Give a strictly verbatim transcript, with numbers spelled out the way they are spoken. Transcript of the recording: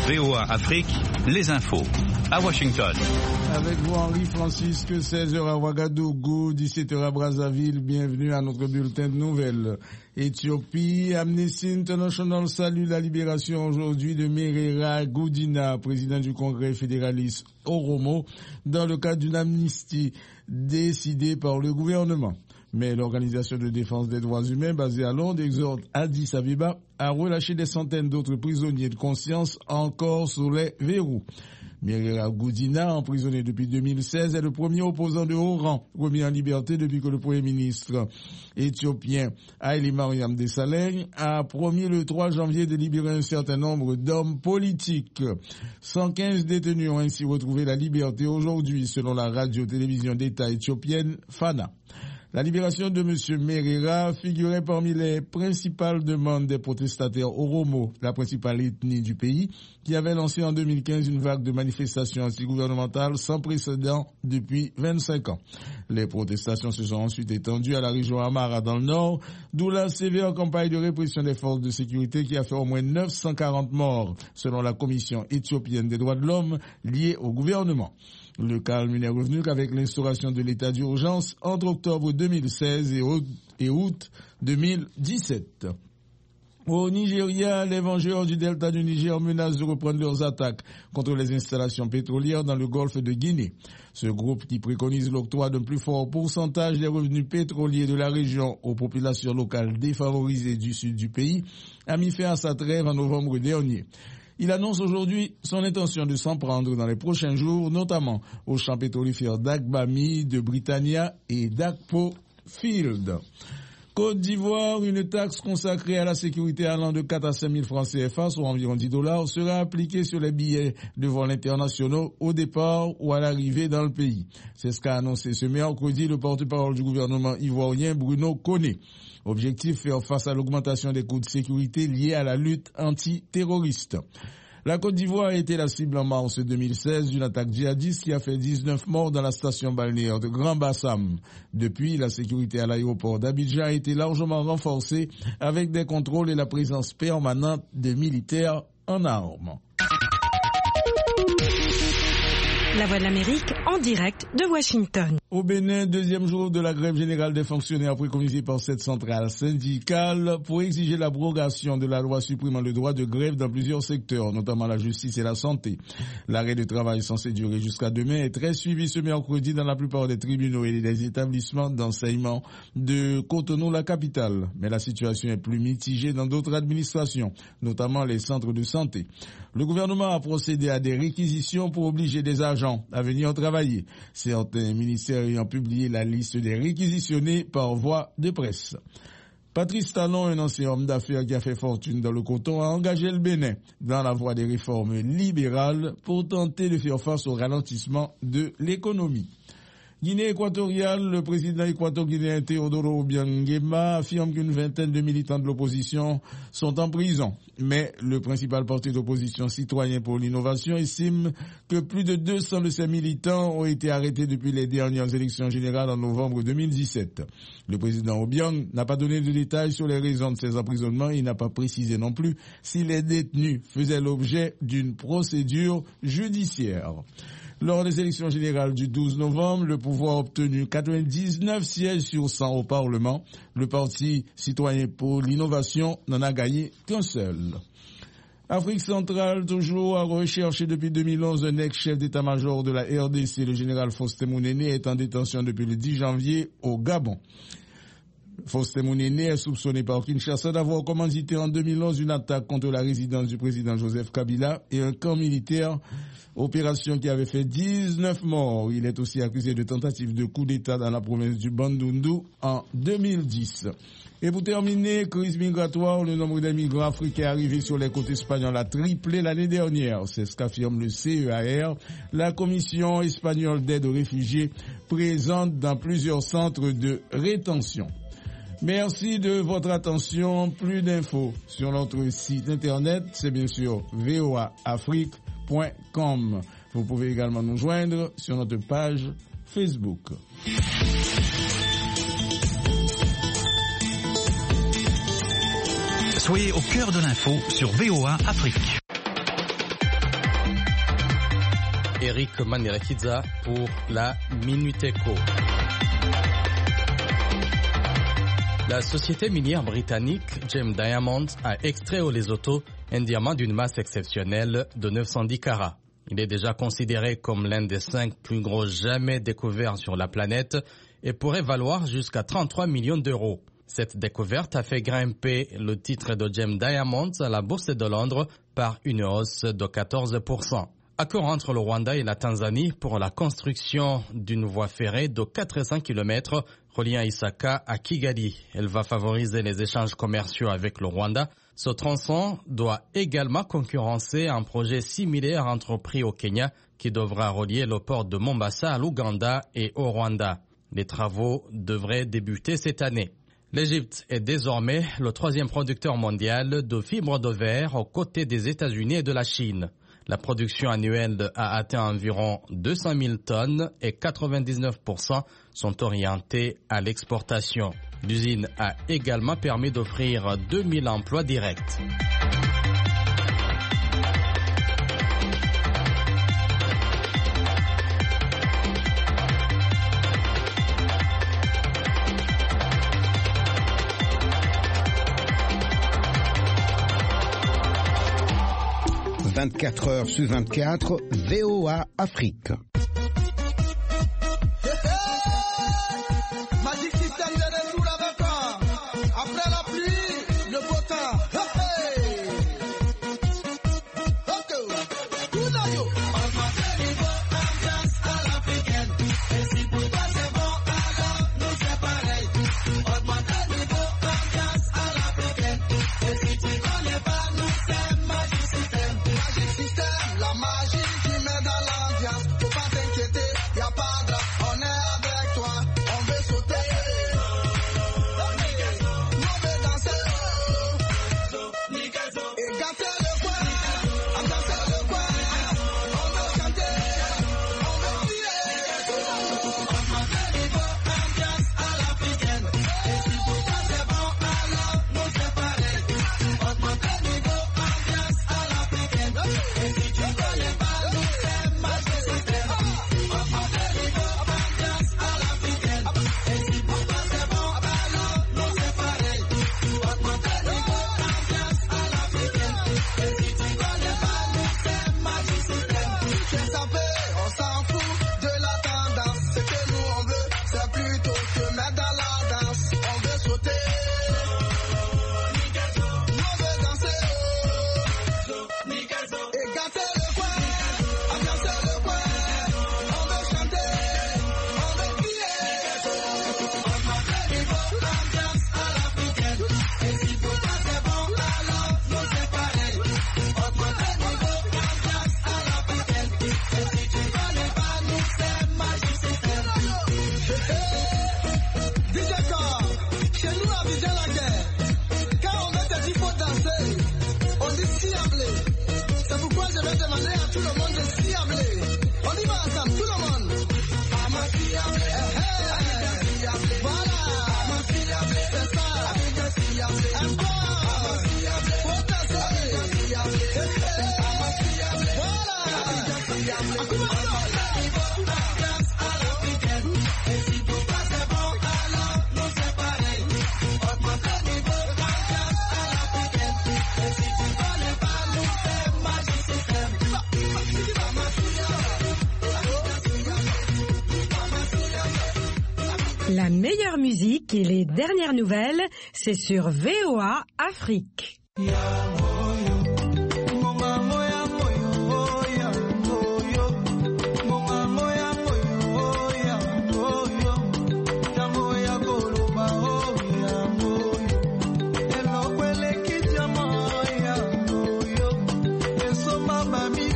V O A Afrique, les infos. À Washington. Avec vous, Henri Francisque, seize heures à Ouagadougou, dix-sept heures à Brazzaville. Bienvenue à notre bulletin de nouvelles. Éthiopie, Amnesty International salue la libération aujourd'hui de Merera Gudina, président du Congrès fédéraliste Oromo, dans le cadre d'une amnistie décidée par le gouvernement. Mais l'Organisation de défense des droits humains basée à Londres exhorte Addis Abeba à relâcher des centaines d'autres prisonniers de conscience encore sous les verrous. Merera Gudina, emprisonné depuis deux mille seize, est le premier opposant de haut rang remis en liberté depuis que le Premier ministre éthiopien Haïlé Mariam Desalegn a promis le trois janvier de libérer un certain nombre d'hommes politiques. cent quinze détenus ont ainsi retrouvé la liberté aujourd'hui, selon la radio-télévision d'État éthiopienne Fana. La libération de M. Merera figurait parmi les principales demandes des protestataires Oromo, la principale ethnie du pays, qui avait lancé en deux mille quinze une vague de manifestations antigouvernementales sans précédent depuis vingt-cinq ans. Les protestations se sont ensuite étendues à la région Amara dans le nord, d'où la sévère campagne de répression des forces de sécurité qui a fait au moins neuf cent quarante morts, selon la Commission éthiopienne des droits de l'homme liée au gouvernement. Le calme n'est revenu qu'avec l'instauration de l'état d'urgence entre octobre deux mille seize et août deux mille dix-sept. Au Nigeria, les vengeurs du delta du Niger menacent de reprendre leurs attaques contre les installations pétrolières dans le golfe de Guinée. Ce groupe, qui préconise l'octroi d'un plus fort pourcentage des revenus pétroliers de la région aux populations locales défavorisées du sud du pays, a mis fin à sa trêve en novembre dernier. Il annonce aujourd'hui son intention de s'en prendre dans les prochains jours, notamment aux champs pétrolifères d'Agbami, de Britannia et d'Akpo Field. Côte d'Ivoire, une taxe consacrée à la sécurité allant de quatre à cinq mille francs C F A, soit environ dix dollars, sera appliquée sur les billets de vol internationaux au départ ou à l'arrivée dans le pays. C'est ce qu'a annoncé ce mercredi le porte-parole du gouvernement ivoirien Bruno Koné. Objectif, faire face à l'augmentation des coûts de sécurité liés à la lutte antiterroriste. La Côte d'Ivoire a été la cible en mars deux mille seize d'une attaque djihadiste qui a fait dix-neuf morts dans la station balnéaire de Grand Bassam. Depuis, la sécurité à l'aéroport d'Abidjan a été largement renforcée avec des contrôles et la présence permanente de militaires en armes. La Voix de l'Amérique en direct de Washington. Au Bénin, deuxième jour de la grève générale des fonctionnaires préconisée par cette centrale syndicale pour exiger l'abrogation de la loi supprimant le droit de grève dans plusieurs secteurs, notamment la justice et la santé. L'arrêt de travail censé durer jusqu'à demain est très suivi ce mercredi dans la plupart des tribunaux et des établissements d'enseignement de Cotonou, la capitale. Mais la situation est plus mitigée dans d'autres administrations, notamment les centres de santé. Le gouvernement a procédé à des réquisitions pour obliger des agents à venir travailler. Certains ministères ayant publié la liste des réquisitionnés par voie de presse. Patrice Talon, un ancien homme d'affaires qui a fait fortune dans le coton, a engagé le Bénin dans la voie des réformes libérales pour tenter de faire face au ralentissement de l'économie. Guinée équatoriale, le président équato-guinéen Teodoro Obiang affirme qu'une vingtaine de militants de l'opposition sont en prison. Mais le principal parti d'opposition Citoyen pour l'innovation estime que plus de deux cents de ces militants ont été arrêtés depuis les dernières élections générales en novembre deux mille dix-sept. Le président Obiang n'a pas donné de détails sur les raisons de ces emprisonnements et n'a pas précisé non plus si les détenus faisaient l'objet d'une procédure judiciaire. Lors des élections générales du douze novembre, le pouvoir a obtenu quatre-vingt-dix-neuf sièges sur cent au Parlement. Le Parti citoyen pour l'innovation n'en a gagné qu'un seul. Afrique centrale, toujours à rechercher depuis deux mille onze, un ex-chef d'état-major de la R D C, le général Faustin Mounene, est en détention depuis le dix janvier au Gabon. Faustin Mounene est soupçonné par Kinshasa d'avoir commandité en deux mille onze une attaque contre la résidence du président Joseph Kabila et un camp militaire, opération qui avait fait dix-neuf morts. Il est aussi accusé de tentative de coup d'État dans la province du Bandundu en deux mille dix. Et pour terminer, crise migratoire, le nombre des migrants africains arrivés sur les côtes espagnoles a triplé l'année dernière. C'est ce qu'affirme le C E A R, la Commission espagnole d'aide aux réfugiés, présente dans plusieurs centres de rétention. Merci de votre attention. Plus d'infos sur notre site internet, c'est bien sûr v o a afrique point com. Vous pouvez également nous joindre sur notre page Facebook. Soyez au cœur de l'info sur V O A Afrique. Eric Manirakidza pour la Minute Éco. La société minière britannique Gem Diamonds a extrait au Lesotho un diamant d'une masse exceptionnelle de neuf cent dix carats. Il est déjà considéré comme l'un des cinq plus gros jamais découverts sur la planète et pourrait valoir jusqu'à trente-trois millions d'euros. Cette découverte a fait grimper le titre de Gem Diamonds à la bourse de Londres par une hausse de quatorze pour cent. Accord entre le Rwanda et la Tanzanie pour la construction d'une voie ferrée de quatre cents kilomètres reliant Isaka à Kigali. Elle va favoriser les échanges commerciaux avec le Rwanda. Ce tronçon doit également concurrencer un projet similaire entrepris au Kenya qui devra relier le port de Mombasa à l'Ouganda et au Rwanda. Les travaux devraient débuter cette année. L'Égypte est désormais le troisième producteur mondial de fibres de verre aux côtés des États-Unis et de la Chine. La production annuelle a atteint environ deux cent mille tonnes et quatre-vingt-dix-neuf pour cent sont orientés à l'exportation. L'usine a également permis d'offrir deux mille emplois directs. vingt-quatre heures sur vingt-quatre, V O A Afrique. Magic System de retour avec toi. Après la pluie, le beau temps. La meilleure musique et les dernières nouvelles, c'est sur V O A Afrique. Mami